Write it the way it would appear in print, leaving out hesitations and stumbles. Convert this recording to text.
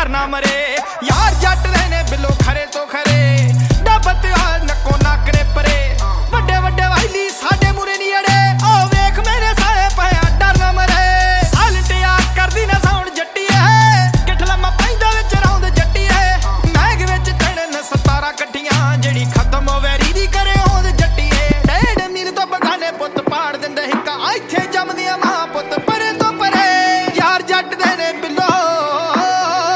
यार ना मरे यार जट दे ने बिलो खरे तो खरे डबत नक्को ना करे परे